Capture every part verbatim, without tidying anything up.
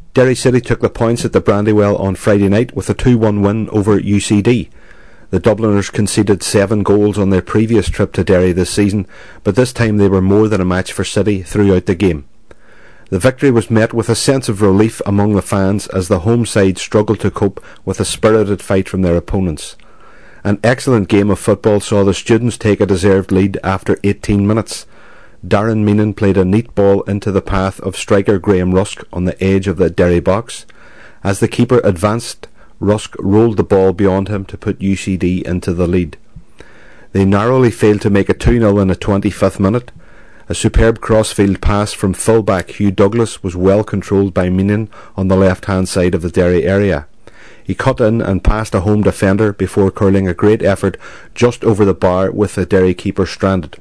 Derry City took the points at the Brandywell on Friday night with a two one win over U C D. The Dubliners conceded seven goals on their previous trip to Derry this season, but this time they were more than a match for City throughout the game. The victory was met with a sense of relief among the fans as the home side struggled to cope with a spirited fight from their opponents. An excellent game of football saw the students take a deserved lead after eighteen minutes. Darren Meenan played a neat ball into the path of striker Graham Rusk on the edge of the Derry box. As the keeper advanced, Rusk rolled the ball beyond him to put U C D into the lead. They narrowly failed to make it two nil in the twenty-fifth minute. A superb crossfield pass from full-back Hugh Douglas was well controlled by Meenan on the left-hand side of the Derry area. He cut in and passed a home defender before curling a great effort just over the bar with the Derry keeper stranded.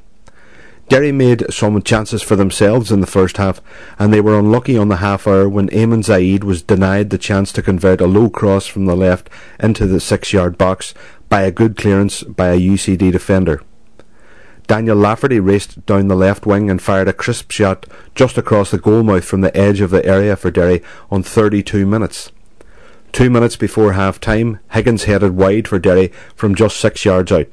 Derry made some chances for themselves in the first half, and they were unlucky on the half hour when Eamon Zaid was denied the chance to convert a low cross from the left into the six-yard box by a good clearance by a U C D defender. Daniel Lafferty raced down the left wing and fired a crisp shot just across the goalmouth from the edge of the area for Derry on thirty-two minutes. Two minutes before half-time, Higgins headed wide for Derry from just six yards out.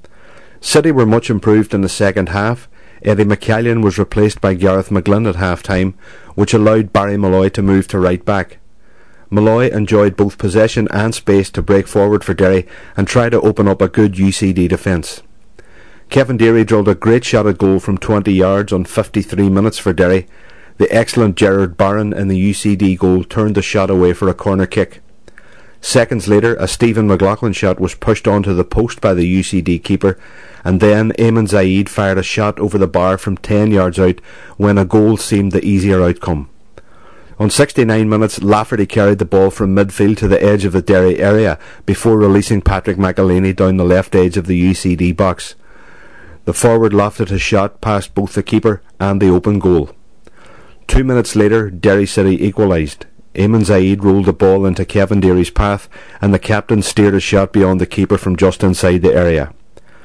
City were much improved in the second half. Eddie McCallion was replaced by Gareth McGlynn at half-time, which allowed Barry Malloy to move to right back. Malloy enjoyed both possession and space to break forward for Derry and try to open up a good U C D defence. Kevin Deary drilled a great shot at goal from twenty yards on fifty-three minutes for Derry. The excellent Gerard Barron in the U C D goal turned the shot away for a corner kick. Seconds later, a Stephen McLaughlin shot was pushed onto the post by the U C D keeper, and then Eamon Zaid fired a shot over the bar from ten yards out when a goal seemed the easier outcome. On sixty-nine minutes, Lafferty carried the ball from midfield to the edge of the Derry area before releasing Patrick McElhaney down the left edge of the U C D box. The forward lofted his shot past both the keeper and the open goal. Two minutes later, Derry City equalised. Eamon Zaid rolled the ball into Kevin Deary's path, and the captain steered a shot beyond the keeper from just inside the area.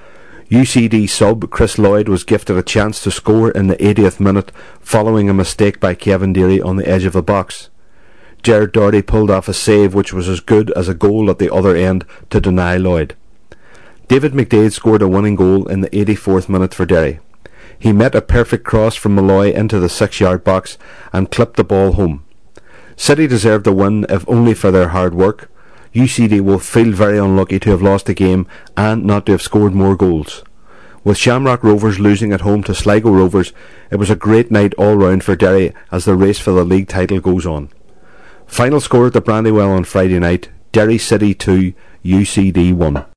U C D sub Chris Lloyd was gifted a chance to score in the eightieth minute following a mistake by Kevin Deary on the edge of the box. Gerard Doherty pulled off a save which was as good as a goal at the other end to deny Lloyd. David McDade scored a winning goal in the eighty-fourth minute for Derry. He met a perfect cross from Malloy into the six-yard box and clipped the ball home. City deserved the win, if only for their hard work. U C D will feel very unlucky to have lost the game and not to have scored more goals. With Shamrock Rovers losing at home to Sligo Rovers, it was a great night all round for Derry as the race for the league title goes on. Final score at the Brandywell on Friday night: Derry City two, U C D one.